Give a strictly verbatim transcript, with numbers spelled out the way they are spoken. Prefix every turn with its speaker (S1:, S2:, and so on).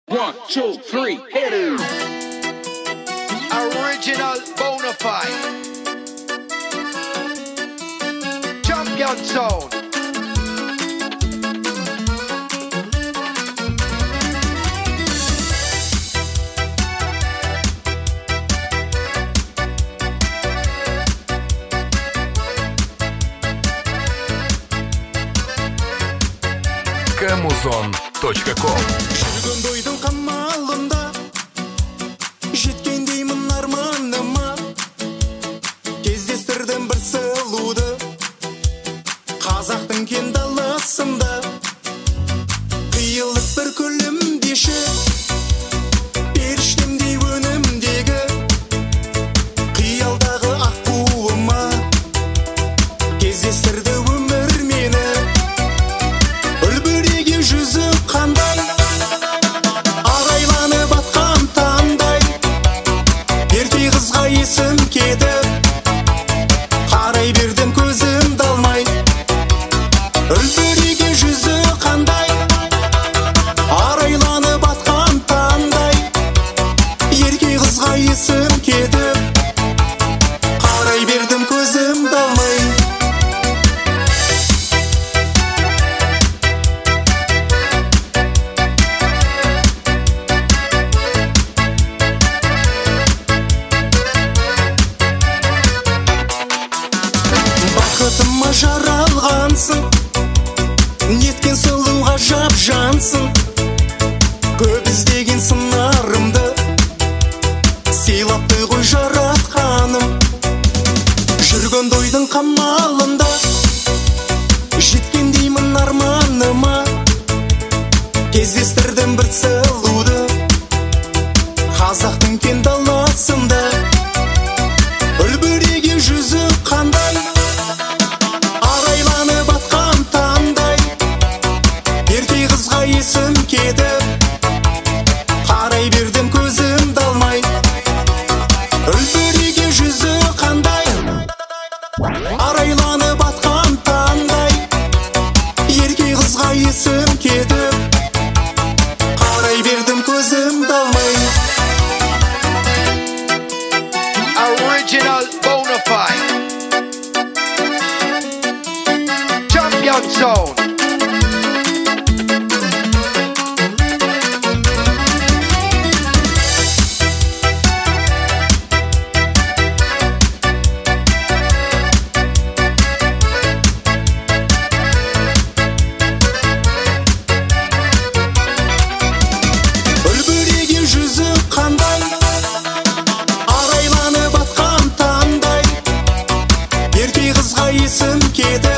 S1: One, two, three, hit it.
S2: Original Bonafide Champion Zone.
S3: Камузон точка ком.
S4: Жүрген дойдың қамалында жеткендеймін арманыма, кездестірдім бір сұлуды қазақтың кең даласында. Қиылып бір күлімдеші періштемдей өнімдегі қиялдағы аққуыма, кездестірді өмір мені. Үлбіреген жүзі қандай, арайланып атқан таңдай, ерке қызға есім кетіп, қарай бердім көзімді алмай. Үлбіреген жүзі қандай, арайланып атқан таңдай, ерке қызға есім кетіп, қарай бердім көзімді алмай. Бақытыма жаралғансың, неткен сұлуға жап жансың. Көп іздеген сыңарымды сыйлапты ғой жаратқаным. Жүрген дойдың қамалында жеткендеймін арманыма, кездестірдім бір сұлуды қазақтың кең даласында. Үлбіреген жүзі қандай, арайланып атқан таңдай, ерке қызға есім кетіп, қарай бердім көзімді алмай. Үлбіреген жүзі қандай, арайланып атқан таңдай, ерке қызға есім кетіп, қарай бердім көзімді алмай.
S2: Original Bonafide Champion Zone.
S4: Үлбіреген жүзі қандай, арайланып атқан таңдай, ерке қызға есім кетіп,